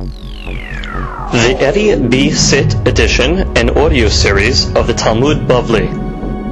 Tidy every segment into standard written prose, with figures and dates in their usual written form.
The Eddie B. Sit edition and audio series of the Talmud Bavli.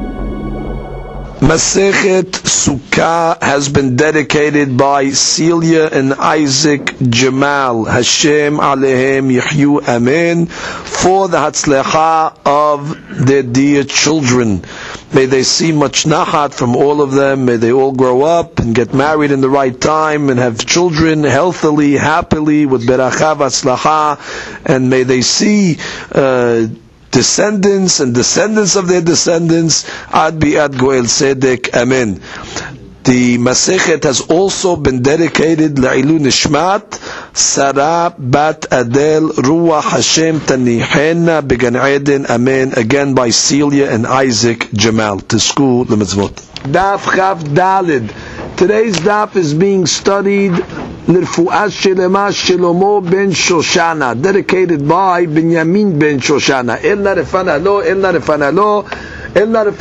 Masechet Sukkah has been dedicated by Celia and Isaac Jamal. Hashem Alehem Yihyu Amen. For the Hatzlecha of their dear children. May they see much nachat from all of them. May they all grow up and get married in the right time and have children healthily, happily, with beracha v'atzlacha. And may they see descendants and descendants of their descendants. Ad bi'ad goel tzedek. Amen. The Masechet has also been dedicated La'ilu Nishmat Sarah Bat Adel Ruach Hashem Tanihena Began Eden. Amen. Again by Celia and Isaac Jamal. Tisku L'mitzvot. Daf Chav Dalid. Today's daf is being studied L'Rfu'at Shelema Shlomo ben Shoshana, dedicated by Binyamin ben Shoshana. Elna refana lo, elna refana lo. Amen.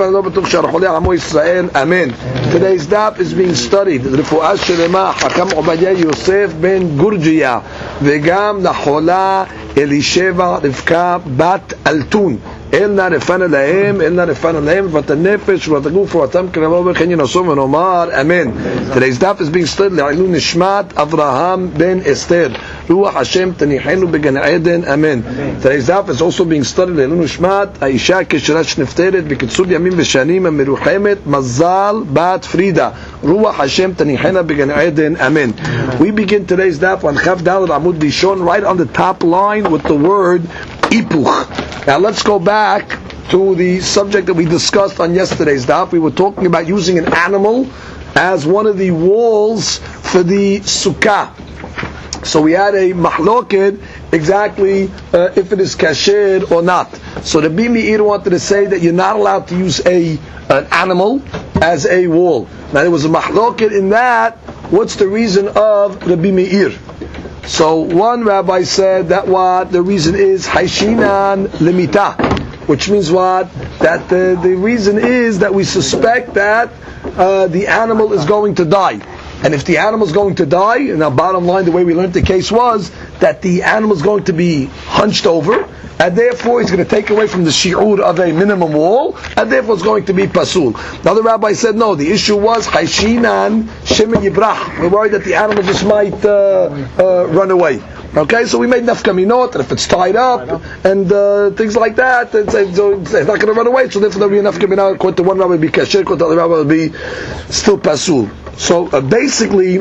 Today's daf is being studied. Refu'at Shelema Hakam Obadiah Yosef ben Gurjia Vegam Nachola Elisheva Rivka Bat Altun. Elna refana lahem, elna refana lahem, vat nefesh, vat guf, vatam k'ravo v'chen yinasom v'nomar. Amen. Today's daf is being studied. Le'ilu Nishmat Avraham ben Esther. Ruach Hashem Tanihenu Began Eden. Amen. Today's daf is also being studied. Le'ilu Nishmat Aisha Kesherat Shnefteret B'kitzur Yamim V'Shanim Meruchemet Mazal Bat Frida. Ruach Hashem Tanihena Began Eden. Amen. We begin today's daf on Chav Daled Amud Rishon, right on the top line with the word Ipuch. Now let's go back to the subject that we discussed on yesterday's daf. We were talking about using an animal as one of the walls for the sukkah. So we had a mahloket exactly if it is kasher or not. So the Rabbi Meir wanted to say that you're not allowed to use an animal as a wall. Now there was a mahloket in that. What's the reason of Rabbi Meir? So one rabbi said that what the reason is Haishinan Limita, which means what? That the reason is that we suspect that the animal is going to die. And if the animal is going to die, and our bottom line, the way we learned the case was that the animal is going to be hunched over, and therefore he's going to take away from the shi'ur of a minimum wall, and therefore it's going to be pasul. Now the rabbi said no, the issue was Haishinan Shemin Yibrach. We're worried that the animal just might run away. Okay, so we made nafkaminot, and if it's tied up and things like that, it's not going to run away. So therefore, there will be nafkaminot. According to one rabbi, will be kasher. According to the other rabbi, will be still pasul. So basically,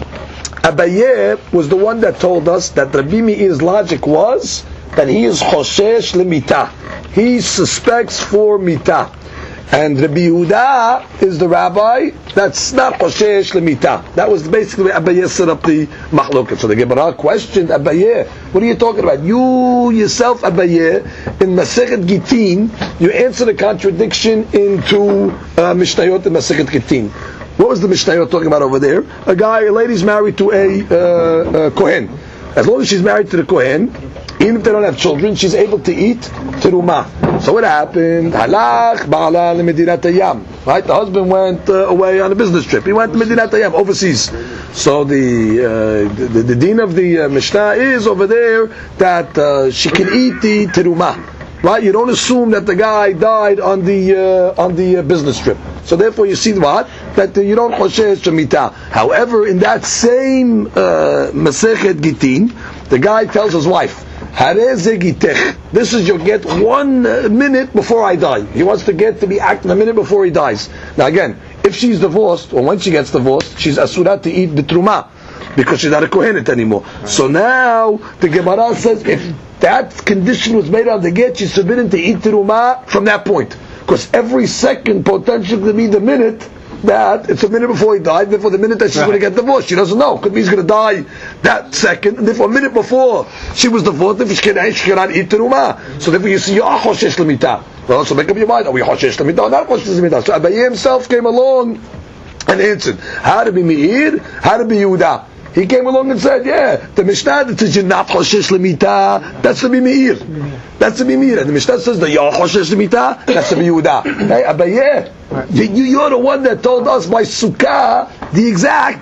Abaye was the one that told us that Rabbi Meir's logic was that he is choshesh lemita. He suspects for mita. And Rabbi Yehuda is the rabbi that's not choshesh lemita. That was basically Abaye set up the machloket. So the Gemara questioned Abaye, what are you talking about? You yourself, Abaye, in Masechet Gitin, you answer the contradiction into Mishnayot in Masechet Gitin. What was the Mishnayot talking about over there? A lady's married to a Kohen. As long as she's married to the Kohen, even if they don't have children, she's able to eat terumah. So what happened? Halach ba'ala lemedinat hayam. Right? The husband went away on a business trip. He went to Medinat hayam, overseas. So the deen of the Mishnah is over there that she can eat the terumah. Right? You don't assume that the guy died on the business trip. So therefore, you see what? That you don't choshesh shemitah. However, in that same Masechet Gitin, the guy tells his wife, "Hareze gitech." This is your get 1 minute before I die. He wants to get to be active a minute before he dies. Now again, if she's divorced, or when she gets divorced, she's asurat to eat the truma because she's not a kohenet anymore. Right. So now the Gemara says if that condition was made on the get, she's forbidden to eat truma from that point. Because every second potentially could be the minute that it's a minute before he died, therefore the minute that she's going to get divorced, she doesn't know. Could be he's going to die that second, and therefore a minute before she was divorced, if she cannot eat terumah. So therefore you see, you are choshesh l'mitah. Well, so make up your mind, are we choshesh l'mitah or not choshesh l'mitah? So Abaye himself came along and answered, how to be Meir, how to be Yehuda. He came along and said, yeah, the Mishnah that says you're not choshesh l'mitah, that's to be Meir. That's to be Meir. And the Mishnah says that you're choshesh l'mitah, that's to be Yehuda. Hey, Abaye, you're the one that told us by Sukkah the exact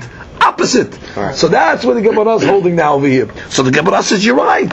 opposite. Right. So that's what the Gemara is holding now over here. So the Gemara says, you're right.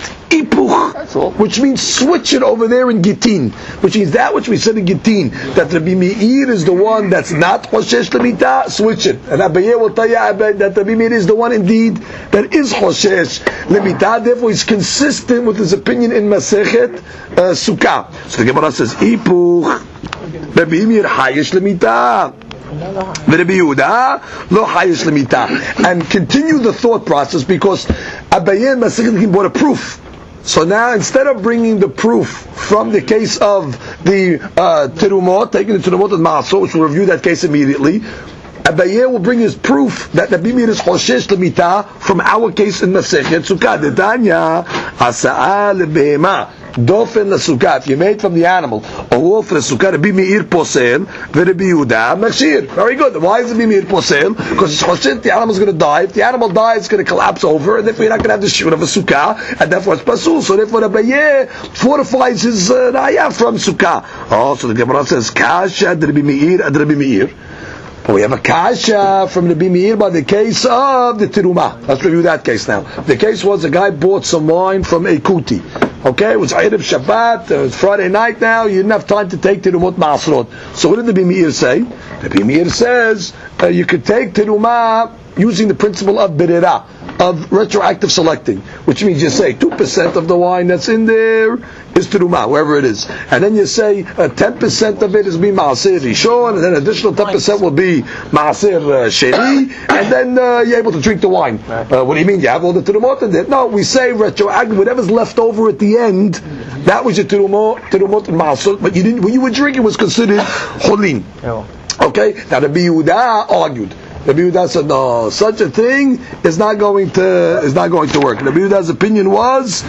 Ipuch. Which means switch it over there in Gittin. Which means that which we said in Gittin, that Rabbi Meir is the one that's not Hoshesh Lemita, switch it. And Abaye will tell you that Rabbi Meir is the one indeed that is Hoshesh Lemita. Therefore he's consistent with his opinion in Masechet Sukkah. So the Gemara says, Ipuch. Rabbi Meir Hayesh Lemita. Rabbi Yehuda lo hayesh lemita, and continue the thought process because Abaye and Masechet Gittin brought a proof. So now instead of bringing the proof from the case of the terumot, taking the terumot and maasot, which we'll review that case immediately, Abaye will bring his proof that Rabbi Meir is choshesh lemita from our case in Masechet Sukkah. Detanya asa'a lebehema. Dofen l'sukkah. If you made from the animal a wolf for the sukkah, Rabbi Meir posel, Rabbi Yehuda mashir. Very good. Why is Rabbi Meir posel? Because it's choshit, the animal's going to die. If the animal dies, it's going to collapse over, and therefore you're not going to have the shur of a sukkah, and therefore it's pasul. So therefore Abaye fortifies his raya from sukkah. Oh, so the Gemara says, kasha ad Rabbi Meir ad Rabbi Meir. We have a kasha from Rabbi Meir by the case of the terumah. Let's review that case now. The case was a guy bought some wine from a kuti. Okay, it was Erev Shabbat, it was Friday night now, you didn't have time to take terumot ma'asrot. So what did Rabbi Meir say? Rabbi Meir says you could take terumah using the principle of berera, of retroactive selecting, which means you say 2% of the wine that's in there is terumah, wherever it is, and then you say 10% of it is be maaser rishon, and then additional 10% will be maaser sheni, and then you're able to drink the wine. What do you mean? You have all the terumot in there? No, we say retroactive. Whatever's left over at the end, that was your terumot and maaser, but you didn't. When you were drinking, it was considered cholin. Okay, now Rabbi Yehuda argued. Rabbi Yehuda said, no, such a thing is not going to work. Rabbi Yehuda's opinion was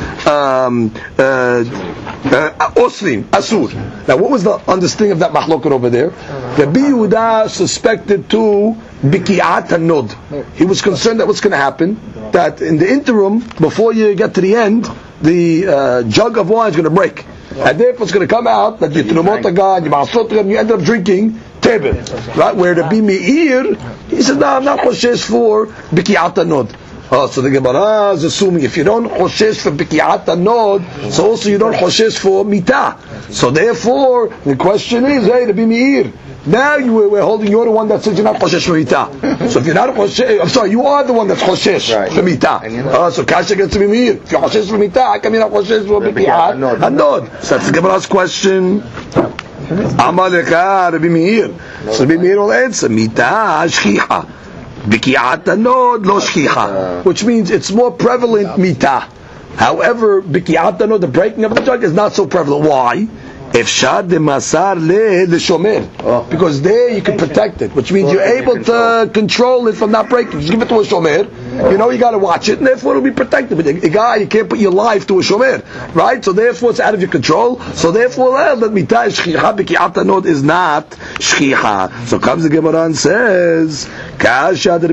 osrin, asur. Now, what was the understanding of that mahloket over there? Rabbi Yehuda suspected to biki'at hanod. He was concerned that what's going to happen, that in the interim, before you get to the end, the jug of wine is going to break. And therefore it's going to come out that you terumot agad, you end up drinking tebel, right? Where the Rabbi Meir, he said, no, I'm not choshesh for biki'at hanod. So the Gemara is assuming if you don't choshesh for biki'at hanod, so also you don't choshesh for mitah. So therefore, the question is, hey, Rabbi Meir, now we're holding, you're the one that says you're not choshesh for mitah. So if you're not choshesh, I'm sorry, you are the one that's choshesh for mitah. So kasha gets Rabbi Meir. If you're choshesh for mitah, how come you're not choshesh for biki'at hanod? So that's the Gemara's question. Amalekah Rabbi Meir. So Rabbi Meir will answer, mitah shchicha, biki'at hanod lo shchicha, which means it's more prevalent mitah. However, biki'at hanod, the breaking of the jug, is not so prevalent. Why? Efshad de masar le shomer, because there you can protect it, which means you're able to control it from not breaking. Just give it to a shomer, you got to watch it, and therefore it'll be protected. But a guy, you can't put your life to a shomer, right? So therefore it's out of your control. So therefore, that mitah shchicha biki'at hanod is not shchicha. So comes the Gemara and says, kasha Rabbi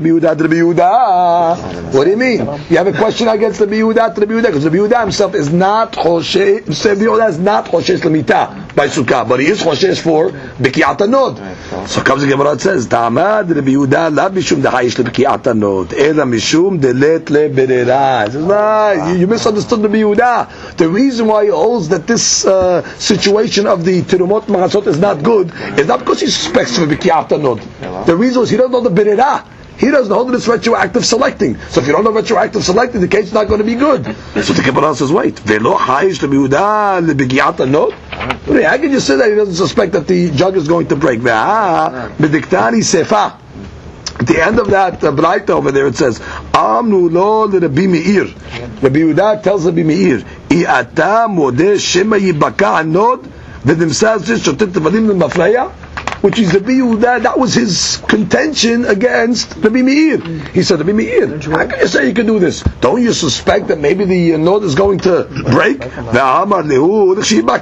Yehuda. What do you mean? You have a question against Rabbi Yehuda, because Rabbi Yehuda himself is not choshesh. Rabbi Yehuda is not choshesh l'mitah by sukkah, but he is choshesh for biki'at hanod. So comes the Gemara and says, ta'amad Rabbi Yehuda la mishum dehayish lebiki'at hanod, ela mishum delet leberera. Nah, you misunderstood Rabbi Yehuda. The reason why he holds that this situation of the terumot ma'asot is not good is not because he suspects for biki'at hanod. The reason is he doesn't know the berera. He doesn't know that it's retroactive selecting. So if you don't know retroactive selecting, the case is not going to be good. So the Gemara says, wait, velo hayish Rabbi Yehuda lebiki'at hanod? How can you say that he doesn't suspect that the jug is going to break? B'diktani sefa. At the end of that braita over there, it says, Amnu lo Rabbi Meir. Rabbi Yehuda tells Rabbi Meir, I'ata modeh shema yibaka hanod v'dimsaz shotet tevadim l'mafreya. Which is Rabbi Yehuda, that was his contention against Rabbi Meir. He said, Rabbi Meir, how can you say you can do this? Don't you suspect that maybe the node is going to break?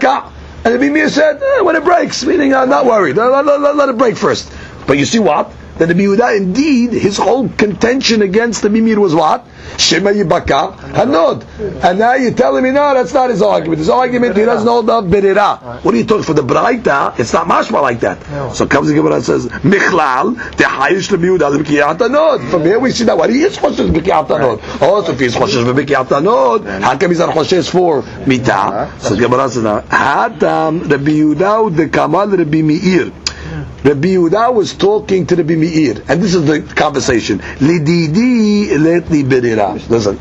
And Rabbi Meir said, when it breaks, meaning I'm not worried. Let it break first. But you see what? that the Yehuda, indeed, his whole contention against the Meir was what? Shema Yibaka Hanod. And now you're telling me, no, that's not his argument. His argument, he doesn't hold up Berira. What are you talking for the Braita? It's not mashma like that. So comes the Gemara and says, Michlal, Tehayish Yehuda B'Kiyat Hanod. From here we see that what he is Choshesh B'Kiyat Hanod. Oh, so if he's Choshesh B'Kiyat Hanod, how come he's not Choshesh for Mita? So the Gemara says, Hadam Rabbi Yehuda the Kamal Rabbi Meir. Rabbi Yehuda was talking to Rabbi Meir, and this is the conversation. Lididi letli berira. Listen,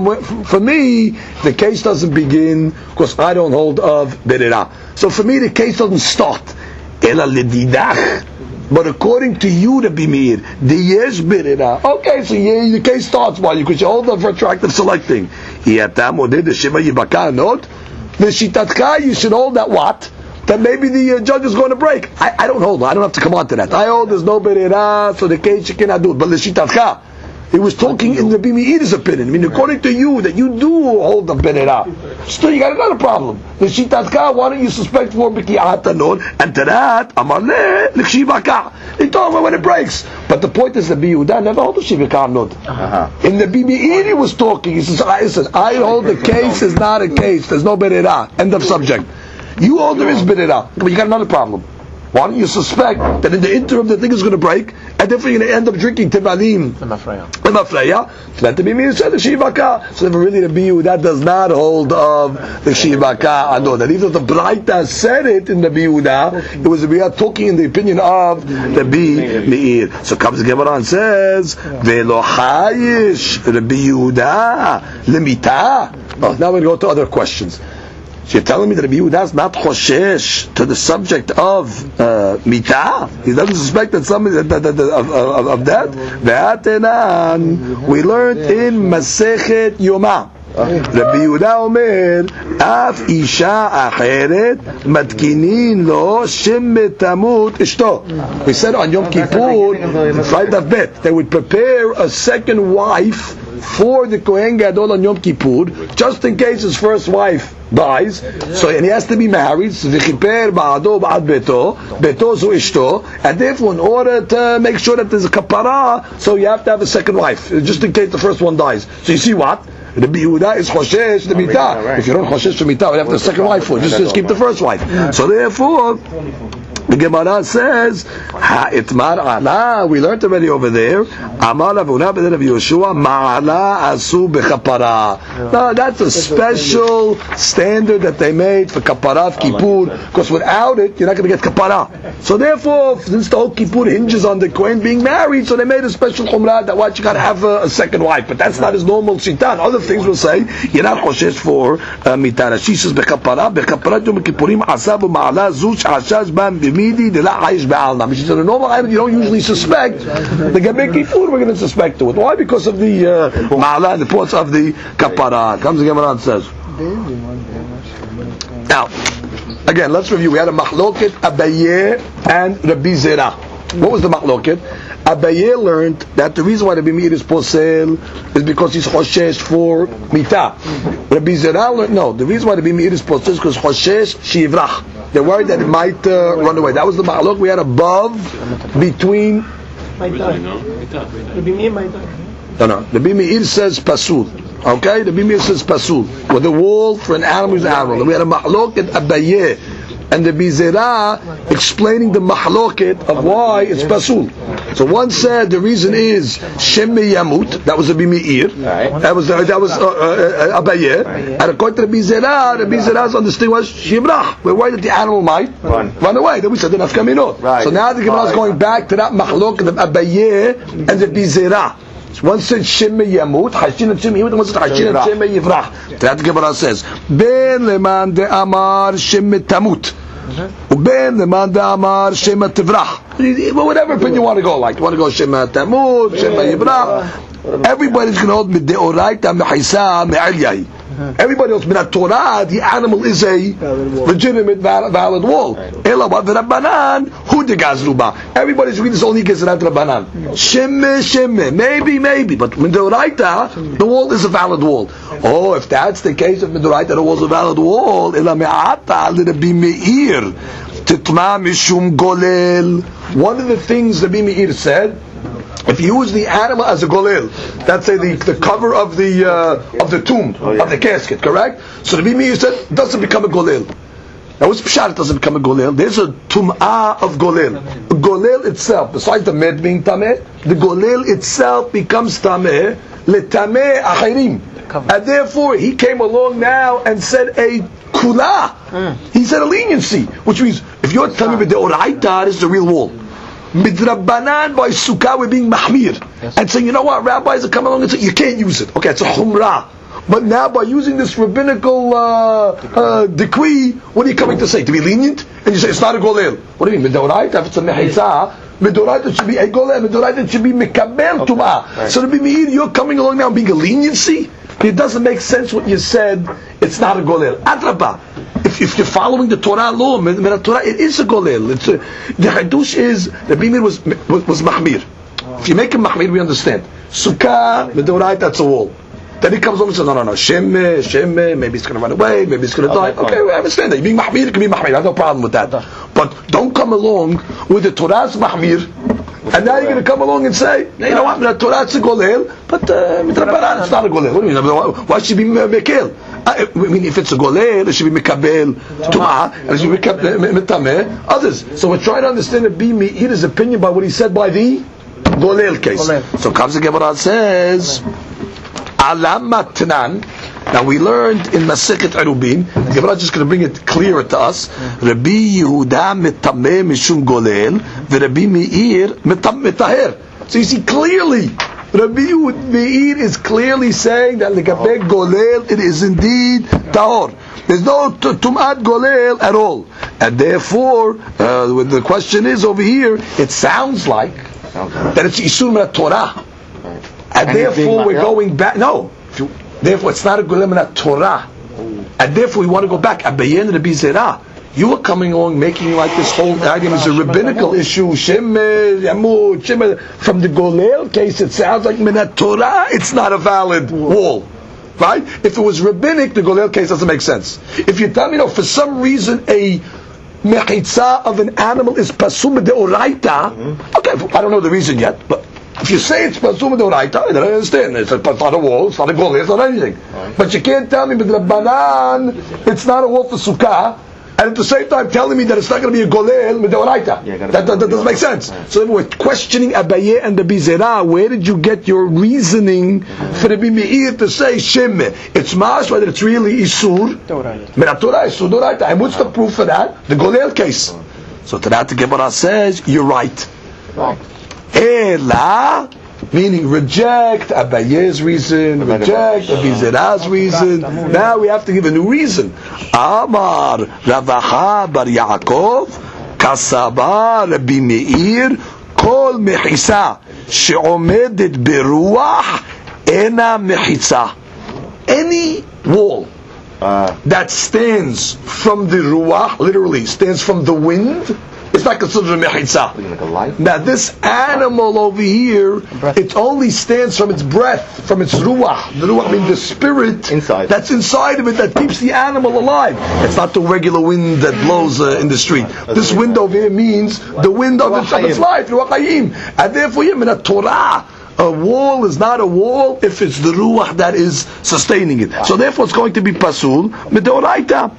for me, the case doesn't begin because I don't hold of berira. So for me, the case doesn't start. Ela lididach. But according to you, Rabbi Meir, the yesh berira. Okay, so yeah, the case starts while you could hold of retroactive selecting. Iatam oded the shema yibaka not. The shitatka, you should hold that what? That maybe the judge is going to break. I don't hold. I don't have to come on to that. I hold there's no berira, so the case you cannot do it. But l'shitavcha, he was talking in the Meir's opinion. I mean, according to you, that you do hold the berira. Still, you got another problem. L'shitavcha, why don't you suspect for b'ki'at hanod? And to that, amar le l'shivaka. He told him when it breaks. But the point is, the Yehuda never hold the shivaka hanod. In the Meir, he was talking. He says, I hold the case is not a case. There's no berira. End of subject. You hold there is berira, but you got another problem. Why don't you suspect that in the interim the thing is going to break, and therefore you're going to end up drinking tivalim, lemafreya? So that the Meir said the shivaka. So therefore, really, the Biu that does not hold of the shivaka. I know that even if the Braita said it in the Biuda, it was the Biu talking in the opinion of the Meir. So comes the Gemara and says, "Velo hayish Rabbi Yehuda lemita." Oh, now we go to other questions. So you're telling me that Rabbi Yehuda is not choshesh to the subject of mitah? He doesn't suspect that somebody of that. Ve'atenan, we learned in Masechet Yoma. Rabbi Yehuda omer, af isha acheret matkinin lo shem tamut ishto. We said on Yom Kippur, in Friday of Bet, they would prepare a second wife for the Kohen Gadol on Yom Kippur, just in case his first wife dies. So, and he has to be married. So, v'chiper ba'ado ba'ad beto zu ishto, and therefore, in order to make sure that there's a kapara, so you have to have a second wife, just in case the first one dies. So, you see what? Rabbi Yehuda is choshesh the mitah. If you don't choshesh the mitah, you have the second wife for. Just keep the first wife. So, therefore, the Gemara says, "Ha'itmar ala." We learned already over there. Amar Avuna ben Rabbi Yoshua ma'ala asu bechapara. No, that's a special standard that they made for kapara of Kippur. Because without it, you're not going to get kapara. So therefore, since the whole Kippur hinges on the Kohen being married, so they made a special chumrah that what you got to have a second wife. But that's not his normal shita. Other things will say you're not choshesh for mitah. She says bechapara yom Kippurim asabu ma'ala zuch ashash bam. Which is a normal item you don't usually suspect. The Gabeki food we're going to suspect to it. Why? Because of the ma'ala, the points of the kapara. Comes the Gemara and says. Now, again, let's review. We had a mahloket, Abaye, and Rabbi Zera. What was the mahloket? Abaye learned that the reason why Rabbi Meir is posel is because he's choshesh for mitah. Rabbi Zera learned, no, the reason why Rabbi Meir is posel is because choshesh shivrach. They're worried that it might run away. That was the ma'alok we had above between. No. The Meir says pasul. Okay, the Meir says pasul. With the wall for an animal is an animal. We had a ma'alok at Abaye and the Bizera explaining the mahloket of why it's pasul. So one said the reason is Shem Yamut. That was the Meir. That was Abaye. And according to the Bizera's understanding was Shibrach. We're worried that the animal might run away. Then we said the nafkaminot. Right. So now the Gemara is going back to that mahloket of Abaye and the Bizera. One said Shem Yamut, Hashin and Shem Yamut, and one said Hashin and Shem Yivrach. That the Gemara says Ben leman de amar Shem Tamut. Uben leman de amar Shem Tivrach. Whatever opinion you want to go, like you want to go Shem Tamut, Shem Yivrach. Everybody's going to hold Mideoraita Mechaisa Me'alyai. Everybody else, but Torah, the animal is a legitimate, valid wall. Ela what Rabbanan, who the Gazruba? Everybody's reading this only Gezrat Rabbanan. Shemme, maybe, but Midoraita, the wall is a valid wall. Oh, if that's the case of Midoraita, the wall is a valid wall. Ela me'ata l'Rabbi Meir. Titma mishum golel. One of the things Rabbi Meir said, if you use the animal as a golel, that's say the cover of the tomb, of the casket, correct? So Rabbi Meir said, it doesn't become a golel. Now what's pshat? It doesn't become a golel. There's a tum'ah of golel. Golel itself, besides the med being tameh, the golel itself becomes tameh letameh achirim. And therefore he came along now and said a kula. He said a leniency, which means if you're telling me the oraita, this is the real wall. Midrabanan by sukkah we're being mahmir and saying, you know what, rabbis are coming along and say you can't use it. Okay, it's a humrah. But now by using this rabbinical decree, what are you coming to say? To be lenient? And you say it's not a golel. What do you mean? Midoraita, if it's a mehitza, midoraita should be a golel, midoraita should be mikabel tum'ah. So to be meir, you're coming along now being a leniency? It doesn't make sense what you said, it's not a golel. Adrabah. If you're following the Torah law, Torah, it is a golel. The hadush is, the Bimir was mahmir. If you make him mahmir, we understand. Sukkah, midoraita, that's a wall. Then he comes over and says, no, shemme, maybe it's going to run away, maybe it's going to die. Okay, we understand that. You're being mahmir, it can be mahmir. I have no problem with that. But don't come along with the Torah's mahmir, and now you're going to come along and say, you know what, the Torah's a golel, but midrabanan, it's not a golel. What do you mean? Why should it be mekel? I mean, if it's a golel, it should be mikabel tum'ah, and it should be mitameh others. So we're trying to understand the Bi Meir's opinion by what he said by the golel case. So comes the Gemara says, Alam matnan. Now we learned in Masechet Erubin. The Gemara is just going to bring it clearer to us. Rabbi Yehuda mitameh mishum golel, v'Rabbi Meir mitaher. So you see clearly, Rabbi Meir is clearly saying that l'gabei golel it is indeed tahor. There's no tum'at golel at all, and therefore, the question is over here. It sounds like that it's isur min Torah. And therefore we're going back. No, therefore it's not a golem in Torah, and therefore we want to go back. Abayin Rabbi Zera, you are coming along making like this whole item is a rabbinical issue. From the golel case, it sounds like minat Torah. It's not a valid wall, right? If it was rabbinic, the golel case doesn't make sense. If you tell me, for some reason a mechitza of an animal is pasum deoraita, okay, I don't know the reason yet, but if you say it's pasum deoraita, then I understand. It's not a wall, it's not a golel, it's not anything. But you can't tell me with Rabbanan it's not a wall for sukkah, and at the same time telling me that it's not going to be a golel with deoraita. That doesn't make sense. So we're questioning Abaye and the Bizera. Where did you get your reasoning for Rabbi Meir to say shemme? It's mash, whether it's really isur minat Torah, isur deoraita. And what's the proof for that? The golel case. So to that the Gemara says you're right. Ela, meaning reject Abaye's reason, reject Abizera's reason. Now we have to give a new reason. Amar Ravacha bar Yaakov Kasaba Rabbi Meir Kol Mechisa She'omedet Beruach Ena Mechitza. Any wall that stands from the ruach, literally stands from the wind, it's not considered a mechitza. Now this animal over here, it only stands from its breath, from its ruach. The ruach means the spirit that's inside of it that keeps the animal alive. It's not the regular wind that blows in the street. This wind over here means the wind of its life, ruach hayim. And therefore, in a Torah, a wall is not a wall if it's the ruach that is sustaining it. So therefore, it's going to be pasul midoraita.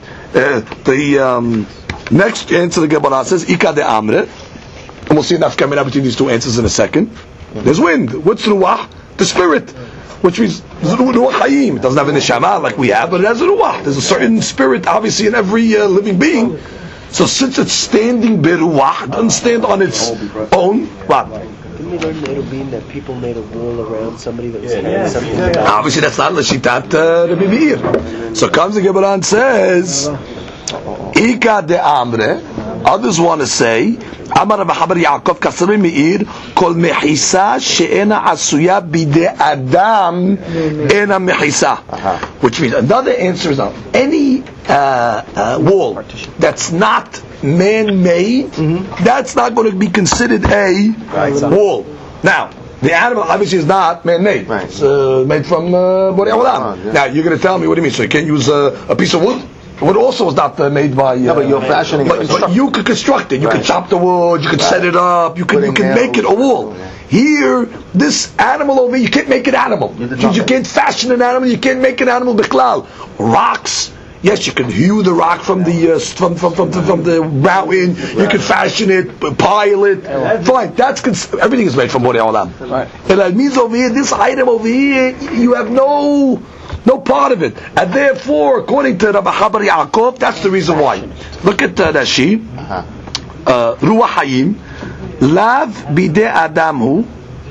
Next answer the Gemara says Ika de Amre, and we'll see enough coming up between these two answers in a second. There's wind. What's ruach? The spirit, which means ruach hayim. It doesn't have a neshama like we have, but it has a ruach. There's a certain spirit, obviously, in every living being. So since it's standing beruach, it doesn't stand on its own. What? Didn't we learn in Erubin that people made a wall around somebody that was saying something? Obviously, that's not l'shitat Rabbi Meir. So comes the Gemara and says. Ika de Amre. Others want to say, Amar Rabbi Yaakov Kasari Meir Kol Mechisa She'ena Asuya Bide Adam Ena Mechisa. Which means another answer is now any wall that's not man-made, that's not going to be considered a wall. Now, the animal obviously is not man-made. It's made from Borei Olam. Now you're going to tell me, what do you mean? So you can't use a piece of wood? What also was not made by. No, but you're fashioning it. But you could construct it. You could chop the wood. You could set it up. You can make it a wall. Here, this animal over here, you can't make an animal. You can't fashion an animal. You can't make an animal biklal. Rocks. Yes, you can hew the rock from the mountain. You can fashion it, pile it. Fine, everything is made from Borei Olam. And it means over here, this item over here, you have no part of it. And therefore, according to Rabbi Chabar Yaakov, that's the reason why. Look at Rashi. Ruach Hayim. Lav bidei Adam hu.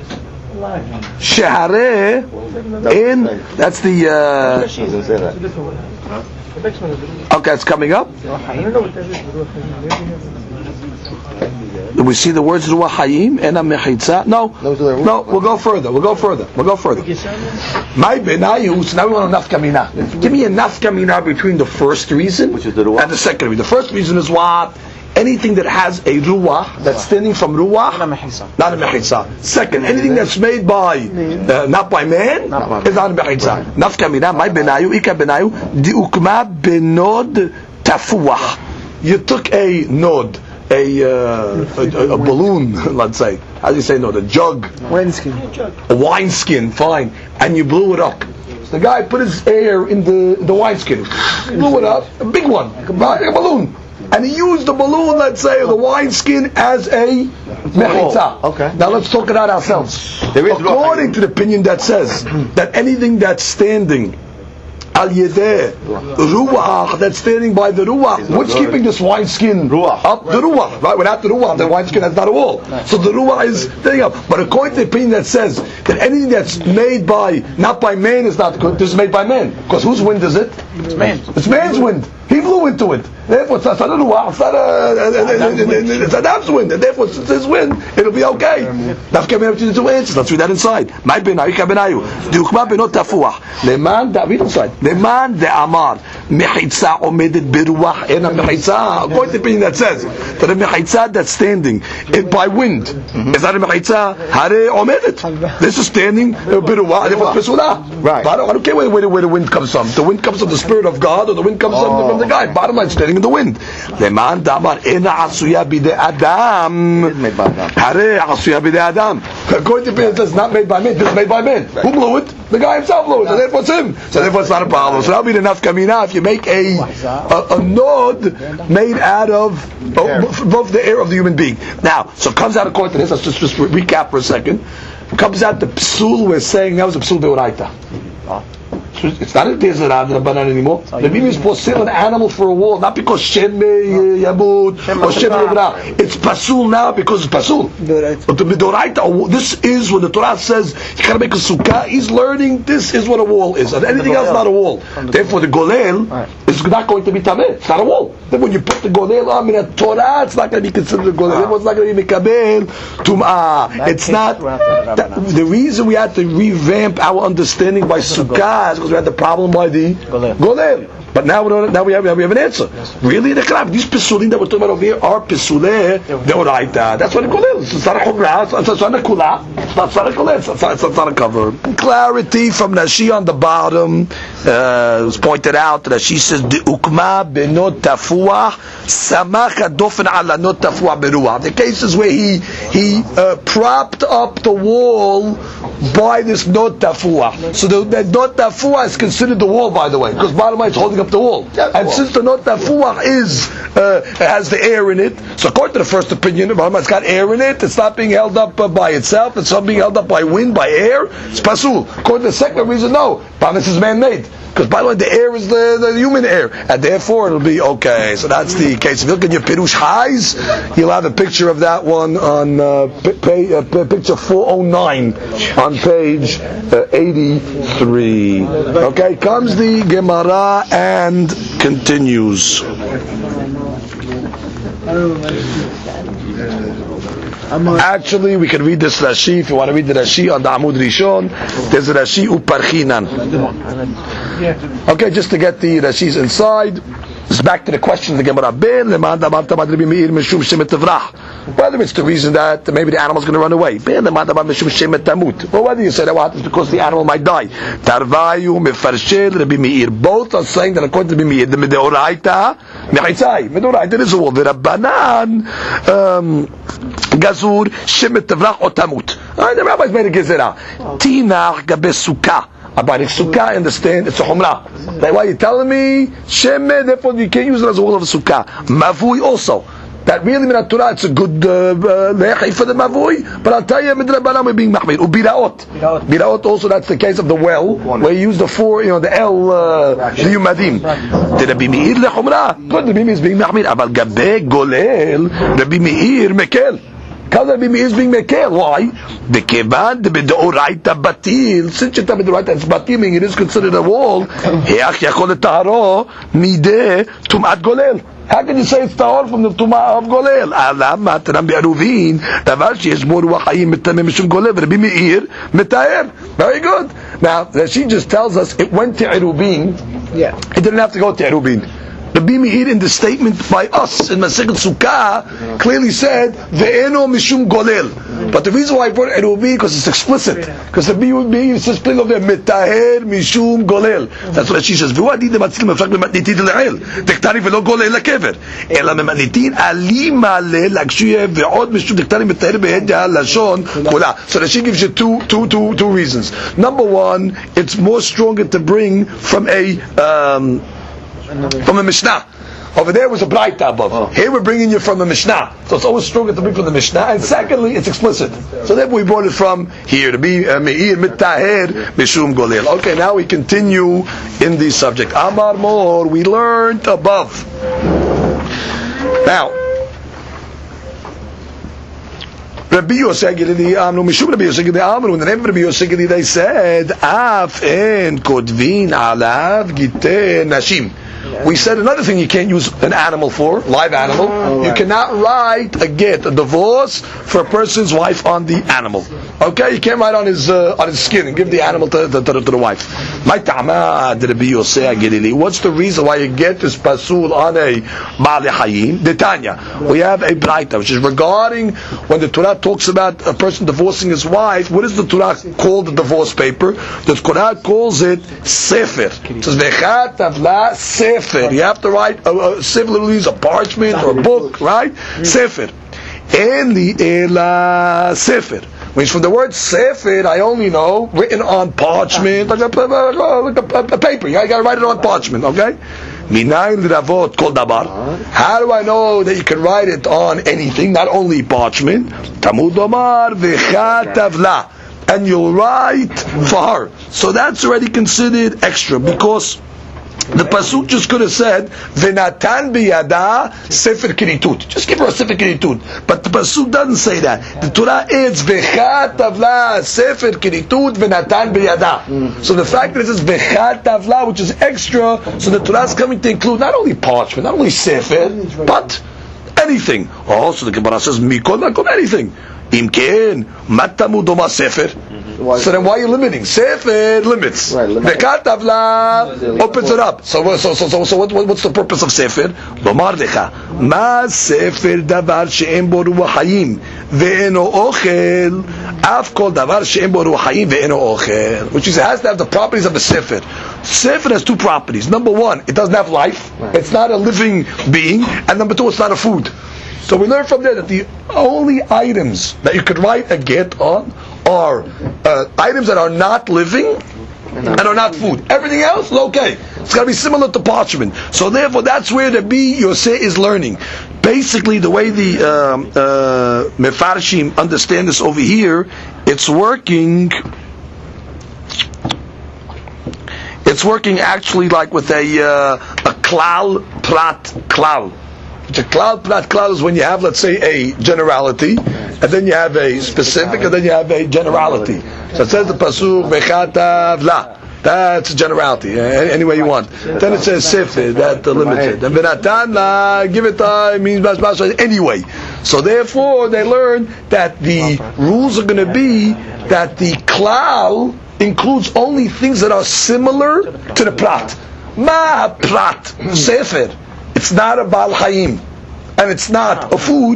Shehare in. That's the. Okay, it's coming up. Do we see the words Ruach Hayim and Mechitza? No, we'll go further. My benayu. So now we want a nafkamina. Give me a nafkamina between the first reason and the second reason. The first reason is what? Anything that has a ruach, that's standing from ruach, not a mechitza. Second, anything that's made by, not by man, is not a mechitza. Nafkamina, my benayu, ika benayu, diukma benod tafuach. You took a nod, a balloon, let's say. How do you say nod? A jug. A wineskin, fine. And you blew it up. So the guy put his air in the wineskin. He blew it up, a big one, like a balloon. And he used the balloon, let's say, or the wineskin as a mechitza. Okay. Now let's talk it out ourselves. According to the opinion that says that anything that's standing al yedeh ruach, that's standing by the ruach, what's keeping this wineskin up? The ruach, right? Without the ruach, the wineskin has not a wall. So the ruach is standing up. But according to the opinion that says that anything that's made by, not by man is not good, this is made by man. Because whose wind is it? It's man's. It's man's wind. He blew into it. Therefore, it's not a ruach, it's Adam's wind. And therefore, it's his wind, it'll be okay. Let's read that inside. My benayu kabenayu. Diukma benot tafuach. Leman da, read inside. Leman de amar. Mechitza omedet beruach ena mechitza. According to the opinion that says that a mechitza that's standing by wind is not a mechitza. Hare omedet. This is standing beruach. Therefore, it's pesulah. Right. But I don't care where the wind comes from. The wind comes from the Spirit of God, or the wind comes from the guy. Bottom line, standing in the wind. Leman damar ena asuya bide Adam. Hare asuya bide Adam. According to the opinion, it's not made by man. This is made by man. Who blew it? The guy himself blew it. So therefore, it's him. So therefore, it's not a problem. So that'll be enough kamina if you make a nod made out of both the air of the human being. Now, so it comes out according to this. Let's just recap for a second. It comes out the psul we're saying that was a psul beoraita. It's not a desert banana anymore. The meaning is for sale an animal for a wall, not because Shem Yamud or Shem Yavra. It's pasul now because it's pasul. But the Midoraita, this is when the Torah says you gotta make a sukkah. He's learning this is what a wall is, and anything else is not a wall. Therefore, the golel is not going to be tameh. It's not a wall. Then when you put the golel on in a Torah, it's not going to be considered a golel. It's not going to be mikabel tum'ah. It's not. The reason we had to revamp our understanding by sukkah is because we had the problem by the golel. But now we have an answer. Really, the Kalam, these pesulim that we're talking about over here are pesuleh deoraita. That's what the golel is. It's not a chugra. It's not a kula. It's not a golel. It's not a cover. Clarity from Rashi on the bottom. It was pointed out that Rashi says ukma benot tafuah samach adofen ala not tafuah beruah. The cases where he propped up the wall by this not tafuah. So the not tafuah is considered the wall, by the way, because bottom line is holding up the wall. And since the not tafuah has the air in it, so according to the first opinion, it's got air in it. It's not being held up by itself. It's not being held up by wind, by air. It's pasul. According to the second reason, no. This is man-made. Because by the way, the air is the human air, and therefore it'll be okay. So that's the case. If you look at your Pirush Hais, you'll have a picture of that one on picture 409 on page 83. Okay, comes the Gemara and continues. Actually, we can read this Rashi. If you want to read the Rashi on the Amud Rishon, there's Rashi Uparchinan. Okay, just to get the Rashis inside. It's back to the question of the Gemara. Whether it's the reason that maybe the animal's going to run away. Well, whether you say that it's because the animal might die. Tarvayu, Mefarshel, Rabbi Meir. Both are saying that according to Rabbi Meir, the Medoraita, Mechitzai. Medoraita is a wall. The Rabbanan, Gazur, Shemet Tavrach, or Tamut. The rabbis made a gezerah. Tinach gabe sukkah. About sukkah, I understand, it's a humrah. That's why you're telling me, Shemet, therefore you can't use it as a wall of a sukkah. Mavui also. That really in the Torah it's a good lechi for the mavui, but I'll tell you midrabanan we're being mahmir. Ubiraot. Biraot also, that's the case of the well where you use the four, the El the Yumadim. The Rabbi Meir lechumra. Good, Rabbi Meir is being mahmir. Aval gabe golel Rabbi Meir mekel. Because Rabbi Meir is being mekel. Why? The kevan the bedoraita batil. Since you tell me the right it's batil, meaning it is considered a wall. Heach yachol etaharo mideh tumat golel. How can you say it's tahor from the tumah of golel? Alam matram be'aruvin. Davar sheyesh bo ruach hayim mitameh mishum golel. Rabbi Meir mitaher. Very good. Now she just tells us it went to Erubin. Yeah. It didn't have to go to Erubin. Rabbi Meir in the statement by us in Masechet Sukkah clearly said ve'eno mishum golel. But the reason why I brought Erubin because it's explicit. Because the Meir says playing over there mitaher mishum golel. That's what she says. V'wadi dematzilim mefak b'matnitin le'el. Dektari ve'lo golel lekever. Ela mematnitin alima le'lagshuye ve'od mishum dektari mitaher be'edya lashon kula. So that she gives you two reasons. Number one, it's more stronger to bring from a Mishnah. Over there was a Braita above. Here we're bringing you from a Mishnah. So it's always stronger to bring from the Mishnah. And secondly, it's explicit. So therefore we brought it from here to be Meir Mittaher Mishum Golel. Okay, now we continue in the subject. Amar Mor, we learned above. Now, Rabbi Yosef Gilidi Amnu Mishum Rabbi Yosef Gilidi Amnu. In the name of Rabbi Yosef Gilidi, they said, Af en kodvin alav gite nashim. We said another thing you can't use an animal for, live animal. You cannot write a get, a divorce for a person's wife on the animal. Okay, you can't write on his skin and give the animal to the wife. What's the reason why you get this pasul on a Ba'alei Hayim? Detanya. We have a Braita, which is regarding when the Torah talks about a person divorcing his wife. What does the Torah call the divorce paper? The Torah calls it Sefer. It says Vechat Tavla Sefer. You have to write a sefer, literally is a parchment or a book, right? Sefer. En li ela Sefer. Which from the word Sefer, I only know written on parchment, like a paper. You got to write it on parchment, okay? Minayin Ravot Kol Dabar. How do I know that you can write it on anything, not only parchment? Tamud Omar Vechat Tavla. And you'll write for her. So that's already considered extra because the pasuk just could have said "V'natan biyada sefer kiritut." Just give her a sefer kiritut. But the pasuk doesn't say that. The Torah adds "V'chat tavla sefer kiritut v'natan biyada." So the fact that it says "V'chat tavla," which is extra, so the Torah is coming to include not only parchment, not only sefer, but anything. Oh, so the Gemara says "Mikol makom," anything. Imken matamu doma sefer. So then why are you limiting? Sefer limits. V'chat tavla opens it up. So what's the purpose of sefer? Lomar lecha ma sefer davar she'en bo ruach hayim ve'eno ochel af kol davar she'en bo ruach hayim ve'eno ochel. Which is it has to have the properties of a sefer. Sefer has two properties. Number one, it doesn't have life. It's not a living being. And number two, it's not a food. So we learn from there that the only items that you could write a get on are items that are not living and are not food. Everything else is okay. It's got to be similar to parchment. So therefore, that's where the Rabbi Yosef is learning. Basically, the way the Mefarshim understand this over here, it's working actually like with a klal prat klal. Which a klal prat klal is when you have, let's say, a generality, and then you have a specific, and then you have a generality. So it says the pasuk v'chat tavla. That's a generality, any way you want. Then it says sefer, that limits it. And v'natan la, give it means anyway. So therefore, they learn that the rules are going to be that the klal includes only things that are similar to the prat. Ma prat, sefer. It's not a Baal Hayim, and it's not a food,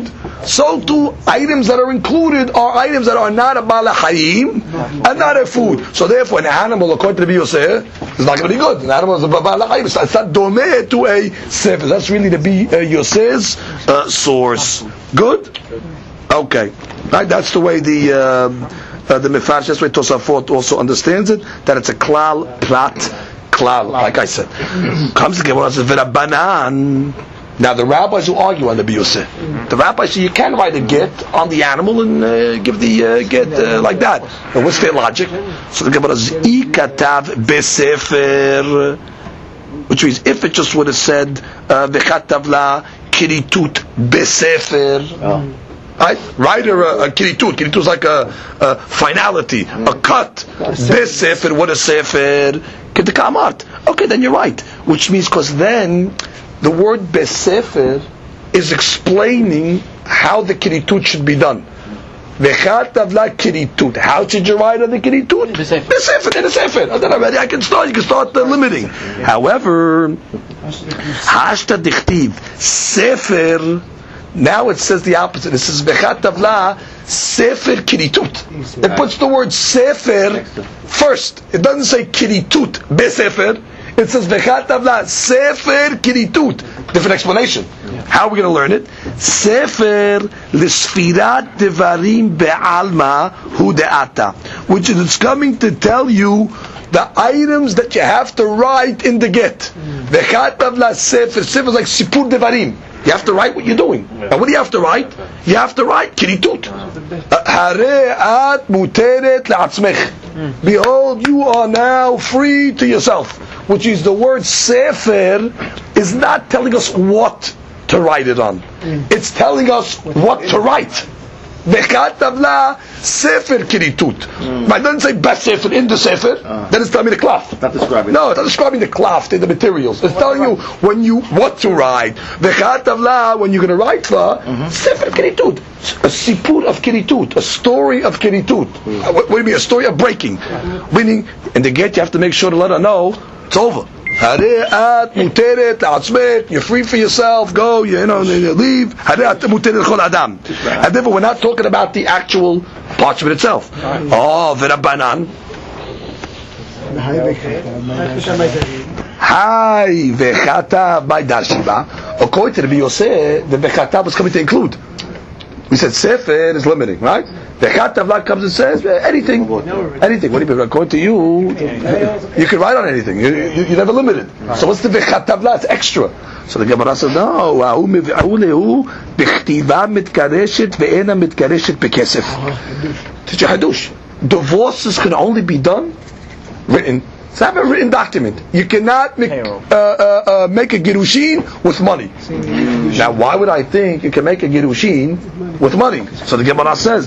so too items that are included are items that are not a bala hayim and not a food. So therefore, an animal, according to the Yosef, is not going to be good. An animal is a bala hayim. It's not domeh to a sefer. That's really the Yosef's source. Good? Okay. Right, that's the way the Mefarsh, that's the way Tosafot also understands it, that it's a klal, plat, klal, like I said. Comes to Gemara, says, V'Rabbanan. Now the rabbis who argue on the Yosef, the rabbis say you can write a get on the animal and give the get like that. But what's their logic? So the Gemara says, Ikatav besefer, which means if it just would have said V'chatav la kiritut besefer. Right? Write a kiritut. Kiritut is like a finality, a cut. Besefer, what a sefer? Kedekamart. Okay, then you're right. Which means because then the word besefer is explaining how the kiritut should be done. V'chatav la kiritut. How should you write on the kiritut? Besefer. In a sefer. And then already I can start. You can start limiting. However, hashta dichtiv sefer. Now it says the opposite. It says v'chatav la sefer kiritut. It puts the word sefer first. It doesn't say kiritut besefer. It says v'chatav la sefer kiritut. Different explanation. How are we going to learn it? Sefer l'sfirat devarim be'alma hu de'ata, which is it's coming to tell you the items that you have to write in the get. V'chatav la sefer. Sefer is like sipur devarim. You have to write what you're doing. And what do you have to write? You have to write kiritut. Hare'at muteret la'atzmech. Behold, you are now free to yourself. Which is the word sefer is not telling us what to write it on. It's telling us what to write. V'chatav la sefer kiritut. It doesn't say best sefer in the sefer. Then it's telling me the cloth. Not describing. No, it's not describing the cloth, the materials. It's telling you what to write. V'chatav la, when you're going to write sefer kiritut, a sipur of kiritut, a story of kiritut. What do you mean? A story of breaking. Meaning, in the get you have to make sure to let her know it's over. You're free for yourself. Go, leave. And therefore, we're not talking about the actual parchment itself. Oh, v'Rabbanan. Hi, v'chatav by Darshiba. According to the Yosef, the v'chatav was coming to include. We said sefer is limiting, right? The V'chatav comes and says anything. Anything. What do you mean? According to you, you can write on anything. You're never limited. So what's the v'chatav? It's extra. So the Gemara says, no. Divorces can only be done written. It's not a written document. You cannot make a girushin with money. Now, why would I think you can make a girushin with money? So the Gemara says,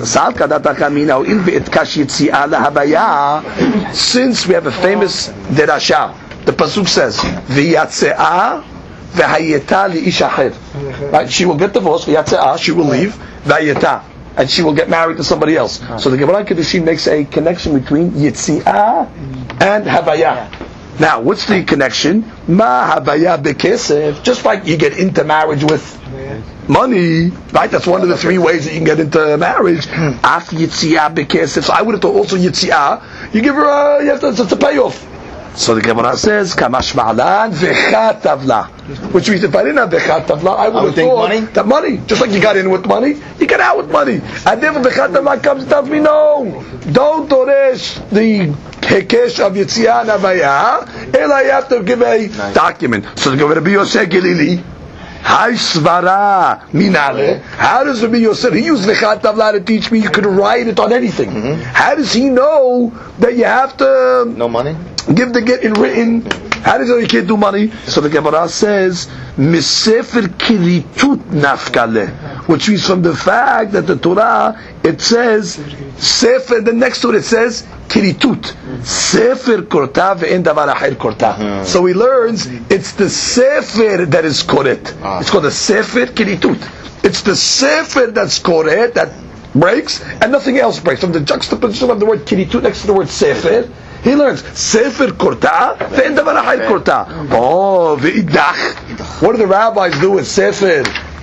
since we have a famous derasha, the pasuk says, "V'yatze'ah v'hayeta li'ish acher." Right? She will get divorced. V'yatze'ah, she will leave. V'hayeta, and she will get married to somebody else. So the Gemara Kedushin makes a connection between Yitzi'ah and Havaya. Now, what's the connection? Ma Havaya bekesef. Just like you get into marriage with money, right? That's one of the three ways that you can get into marriage. Af Yitzi'ah bekesef. So I would have thought also Yitzi'ah. You give her it's a payoff. So the Gemara says, Kamash ma'alan v'chatavla. Which means if I didn't have v'chatavla, I would have thought that money, just like you got in with money, you get out with money. And then v'chatavla comes and tells me, no, don't doresh the hekesh of Yitziah and Havaya, ela you have to give a document. So the Gemara Yosef Gilili, Hai svara minale. How does Rabbi Yosef, he used v'chatavla to teach me you could write it on anything. How does he know that you have to... No money? Give the get in written. How does you can't do money? So the Gemara says, "Misefer kiritut nafkale," which means from the fact that the Torah it says sefer. Then next to it says kiritut. Sefer korta ve'en davar acher korta. So he learns it's the sefer that is koret. It's called the sefer kiritut. It's the sefer that's koret that breaks, and nothing else breaks. From the juxtaposition of the word kiritut next to the word sefer, he learns sefer korta ve'en davar acher korta. Oh, ve'idach. What do the rabbis do with sefer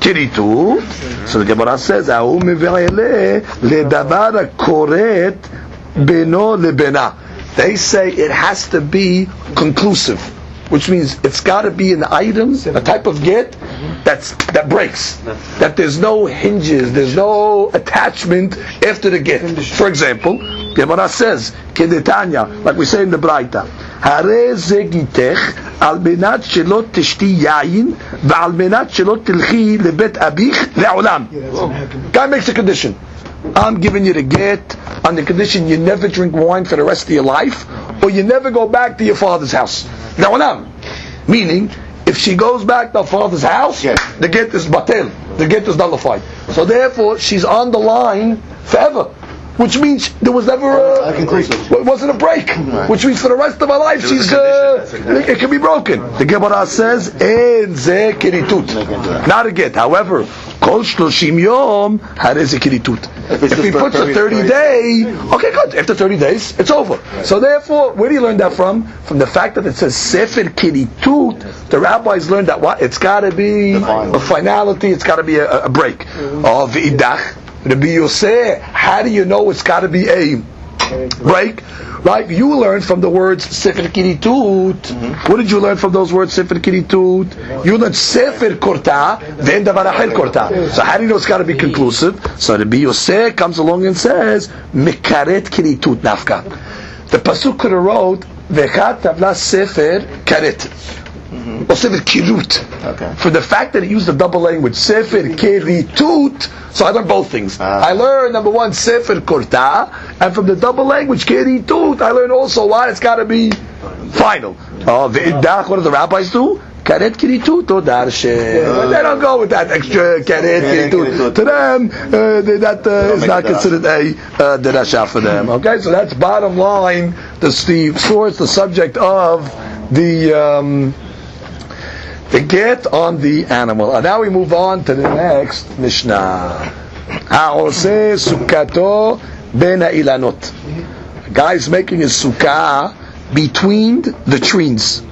kiritut. So the Gemara says, "Ahu meve'ele ledavar koret beno lebena." They say it has to be conclusive, which means it's got to be an item, a type of get that breaks, that there's no hinges, there's no attachment after the get. For example, Gemara says, "Kedetanya," like we say in the Braita, "Hare ze gitech al menat shelo tishti yayin ve'al menat shelo tilchi lebet abich le'olam." God makes a condition. I'm giving you the get on the condition you never drink wine for the rest of your life, or you never go back to your father's house. Le'olam. Meaning, if she goes back to her father's house, the get is batel, the get is nullified. So therefore, she's on the line forever. Which means there was never it wasn't a break. Which means for the rest of her life, it can be broken. The Gemara says, "En ze kiritut," not a get. However, kol shloshim yom hareze kiritut. If he puts a 30-day, okay, good. After 30 days, it's over. So therefore, where do you learn that from? From the fact that it says sefer kiritut. The rabbis learned that what? It's got to be a finality. It's got to be a break. Oh, v'idach. Rabbi Yosef, how do you know it's got to be a break? Right? You learned from the words Sefer Kiritut. What did you learn from those words Sefer Kiritut? You learned Sefer Korta, then Davar Achel Korta. So how do you know it's got to be conclusive? So Rabbi Yosef comes along and says Mekaret Kiritut Nafka. The pasuk could have wrote Vechat Tavla Sefer Karet. Or Sefer Kirut. For the fact that he used the double language, Sefer Kiritut, so I learned both things. I learned, number one, Sefer Korta, and from the double language, Kiritut, I learned also why it's got to be final. V'idach, what do the rabbis do? Karet Kiritut or Darshe. They don't go with that extra Karet Kiritut. To them, that is not considered a derasha for them. Okay, so that's bottom line, the source, the subject of the get on the animal. And now we move on to the next Mishnah. Ha'oseh sukkato ben ha'ilanot. A guy's making his sukkah between the trees.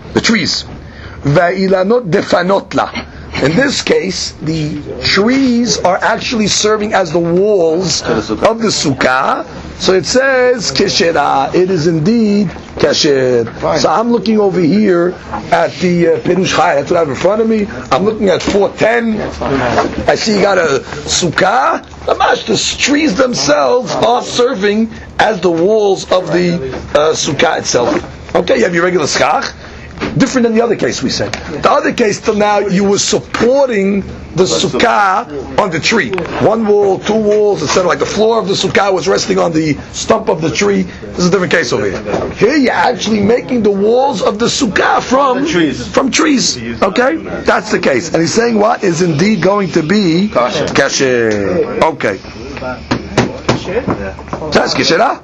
Va'ilanot defanot la. In this case, the trees are actually serving as the walls of the sukkah. So it says keshera. It is indeed kasher. So I'm looking over here at the Perush Chai. That's what I have in front of me. I'm looking at 410. I see you got a sukkah. The trees themselves are serving as the walls of the sukkah itself. Okay, you have your regular skach. Different than the other case we said. The other case till now you were supporting the sukkah on the tree. One wall, two walls, instead of like the floor of the sukkah was resting on the stump of the tree. This is a different case over here. Here you're actually making the walls of the sukkah from trees. Okay? That's the case. And he's saying what is indeed going to be kasher. Okay. That's kasher.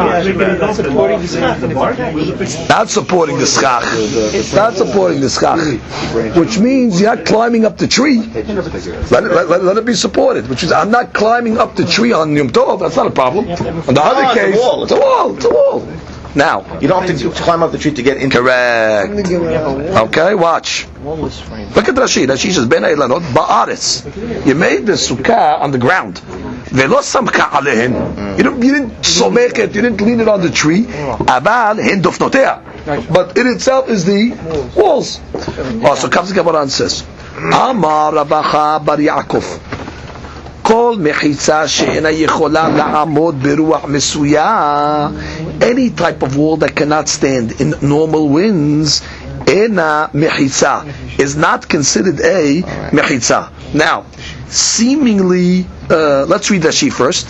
Not supporting the schach. Not supporting the schach. Which means you're not climbing up the tree. Let it be supported. Which is, I'm not climbing up the tree on Yom Tov. That's not a problem. On the other case, it's a wall. Now, you don't have to climb up the tree to get into. Correct. Okay, watch. Look at Rashi. Rashi says, Ben ha'ilanot ba'aretz. You made the sukkah on the ground. Ve'lo samcha alehen. You didn't somech it. You didn't lean it on the tree. Aval hen dofnotea. But it itself is the walls. So comes the Gemara and says, Amar Rabacha bar Yaakov. Kol mechitzah she'ena yechola la'amod beruach mesuya. Any type of wall that cannot stand in normal winds, ena mechitzah, is not considered a mechitzah. Now, seemingly, let's read Rashi first.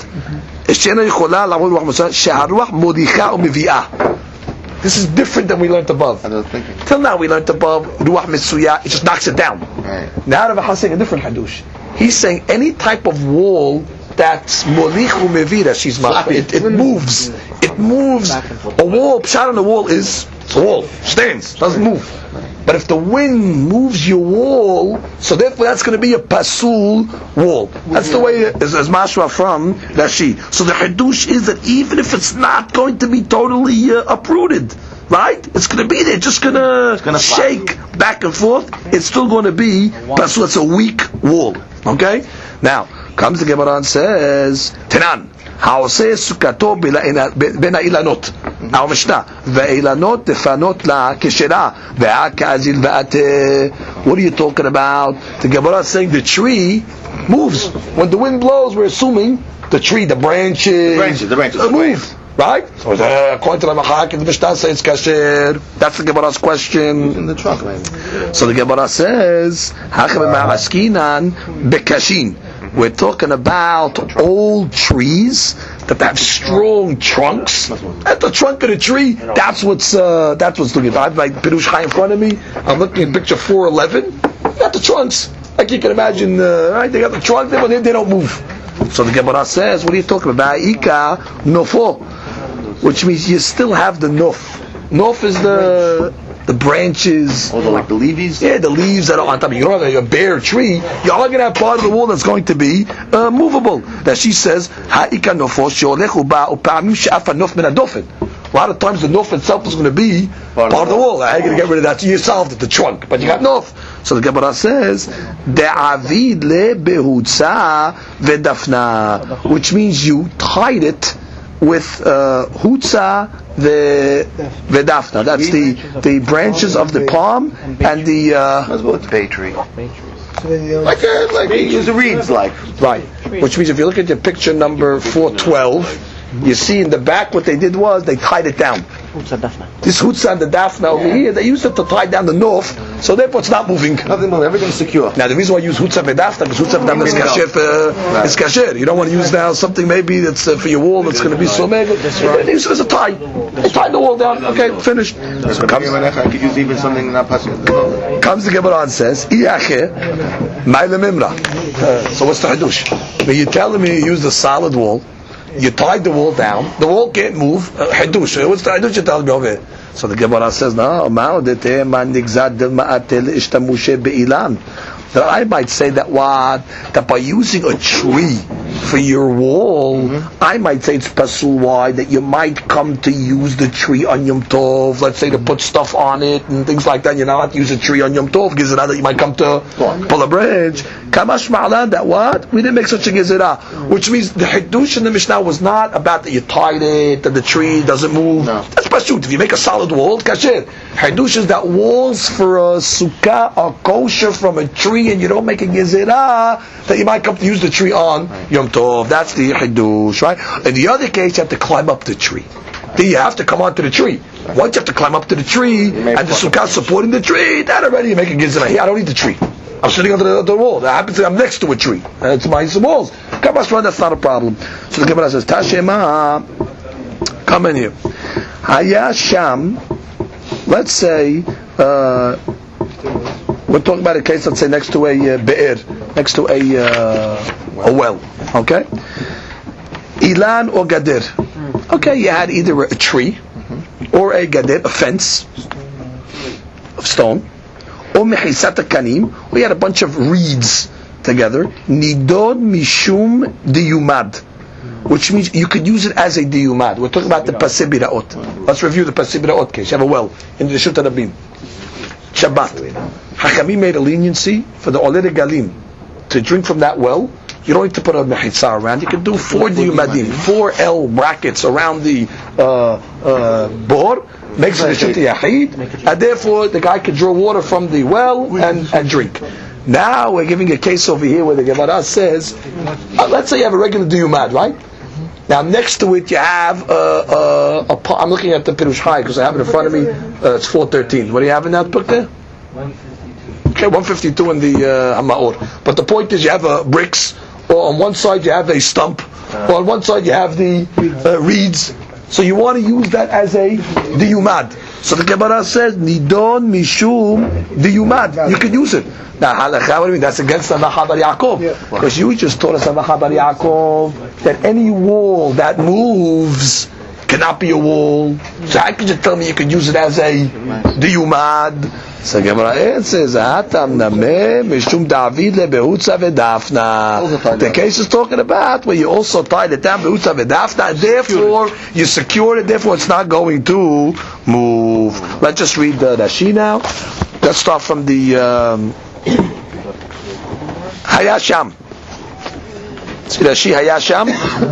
This is different than we learned above. Till now we learned above ruach mesuya, it just knocks it down. Now Rav saying a different hadush. He's saying any type of wall that's molich umevira, it moves. It moves. A wall, pshat on the wall is a wall, stands, doesn't move. But if the wind moves your wall, so therefore that's going to be a pasul wall. That's the way it is, as mashma from Rashi. So the hadush is that even if it's not going to be totally uprooted, right? It's going to be there, just going to shake back and forth. It's still going to be pasul. It's a weak wall. Okay? Now, comes the Gemara and says, Tenan, העושה סוכתו בין האילנות, our Mishnah, והאילנות תפנות לה כשרה, והכאזיל ואת, what are you talking about? The Gemara is saying the tree moves. When the wind blows, we're assuming the tree, the branches move. Right? So according to the Machak, the Mishnah says kasher. That's the Gemara's question. In the trunk, maybe. So the Gemara says, bekashin. We're talking about old trees that have strong trunks. At the trunk of the tree, that's what's looking. I have my Pirush Chai in front of me. I'm looking at picture 411. Got the trunks. Like you can imagine, right? They got the trunk, they don't move. So the Gemara says, what are you talking about? Ika nofo, which means you still have the nof. Nof is the branches. Oh, like the leaves? Yeah, the leaves that are on top. You don't have a bare tree. You are going to have part of the wall that's going to be movable. That she says, ha'ika nofo she'olechu ba'upa'amim she'afa nof min ha'dofen. A lot of times the nof itself is going to be part of the wall. How are you going to get rid of that? You solved it, the trunk, but you got nof. So the Gemara says, de'avid le behutza vedafna, which means you tied it with hutza vedafna. That's the branches of the palm and the bay tree. like It's a reeds like. right. Which means if you look at your picture number 412, you see in the back what they did was they tied it down. This hutza and the dafna over here, they used it to tie down the north, so therefore it's not moving. Nothing more, everything's secure. Now the reason why I use hutza vedafna because hutza vedafna is kasher. You don't want to use now something maybe that's for your wall that's going to be so mega. They use it as a tie. They tie the wall down. Okay, finished. So I could use even something not possible. Comes the Gemara and says, "Iyache ma'ile mimra." So what's the hadush? When you're telling me you use the solid wall. You tied the wall down. The wall can't move. Hadush. What's the hadush you tell me over here? So the Gemara says, no. That I might say that by using a tree for your wall, I might say it's pasul. Why? That you might come to use the tree on Yom Tov. Let's say to put stuff on it and things like that. You're not allowed to use a tree on Yom Tov. Gizera that you might come to pull a branch. Kamash ma'alan that what? We didn't make such a gizera. Which means the Hiddush in the Mishnah was not about that you tied it, that the tree doesn't move. No. That's pashut. If you make a solid wall, kasher. Hiddush is that walls for a sukkah are kosher from a tree and you don't make a gizera that you might come to use the tree on Yom Tov. That's the Hiddush, right? In the other case, you have to climb up the tree. Then you have to come onto the tree. Once you have to climb up to the tree and the sukkah supporting the tree, that already you make a gizera. Here, I don't need the tree. I'm sitting under the wall. That happens. I'm next to a tree. It's my walls. That's not a problem. So the Gemara says, Tashema, come in here. Haya Sham. Let's say we're talking about a case. Let's say next to a be'er, next to a well. Okay. Ilan or gadir. Okay, you had either a tree or a gadir, a fence of stone. Or mechisat kanim, we had a bunch of reeds together. Nidod mishum diyumad, which means you could use it as a diyumad. We're talking about the paseh biraot. Let's review the paseh biraot case. You have a well in the Reshut Rabin. Shabbat. Hakamim made a leniency for the oleh galim to drink from that well. You don't need to put a mechitza around. You can do 4 diyumadim, 4 L brackets around the bor. Makes it a Reshut Yahid, and therefore the guy can draw water from the well and drink. Now we're giving a case over here where the Gemara says, let's say you have a regular diyumad, right? Now next to it you have I'm looking at the Pirush Chai because I have it in front of me. It's 413. What do you have in that book there? 152. Okay, 152 in the Hamaor. But the point is you have bricks, or on one side you have a stump, or on one side you have the reeds. So you want to use that as a diyumad. So the Gemara says, Nidon mishum diyumad. You can use it. Now, halakha, what do you mean? That's against Halacha Bar Yaakov. Because you just taught us Halacha Bar Yaakov that any wall that moves cannot be a wall. So how could you tell me you could use it as a diyumad? So Gemara answers, mishum David lebehutza vedafna. The case is talking about where you also tied it down behutza vedafna, and therefore you secured it. Therefore, it's not going to move. Let's just read the Rashi now. Let's start from the היה שם. See Rashi היה שם?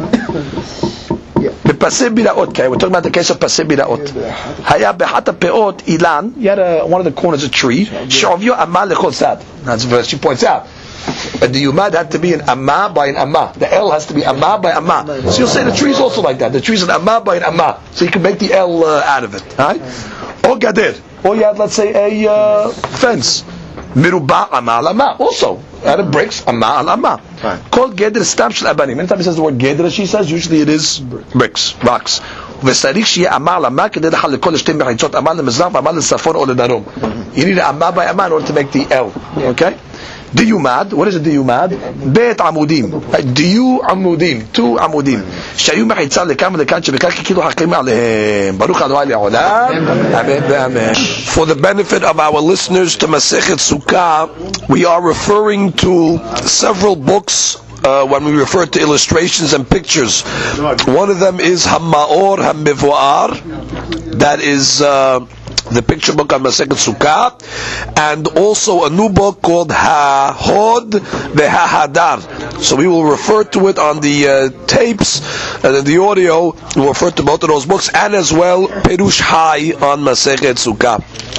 בפסי בילאות, okay, we're talking about the case of פסי בילאות. היה באחת הפאות אילן, he had one of the corners of a tree, שעוביו אמה לכל צד. That's what she points out. And the Yumad had to be an Amma by an Amma. The L has to be Amma by Amma. So you'll say the tree is also like that. The tree is an Amma by an Amma. So you can make the L out of it. Right? Or Gadir. Or you had, let's say, a fence. Miruba Amma al Amma. Also, out of bricks, Amma al Amma. Called Gadir Stam Shel Abanim. Many times he says the word Gadir, she says, usually it is bricks, rocks. וצריך שיהיה אמה על אמה כדי לחלקו לשתי מחיצות, אמה למזרח ואמה לצפון או לדרום. You need an אמה by אמה in order to make the L. Okay? דיומד, what is a דיומד? בית עמודים. דיו עמודים, 2 עמודים. שהיו מחיצה לכאן ולכאן שבכך כאילו חכמים עליהם. ברוך ה' לעולם. אמן ואמן. For the benefit of our listeners to Masechet Sukkah, we are referring to several books when we refer to illustrations and pictures. One of them is Hammaor HaMivwar, that is the picture book on Masechet Sukkah, and also a new book called HaHod VeHaHadar. So we will refer to it on the tapes and in the audio. We'll refer to both of those books, and as well Perush Hai on Masechet Sukkah.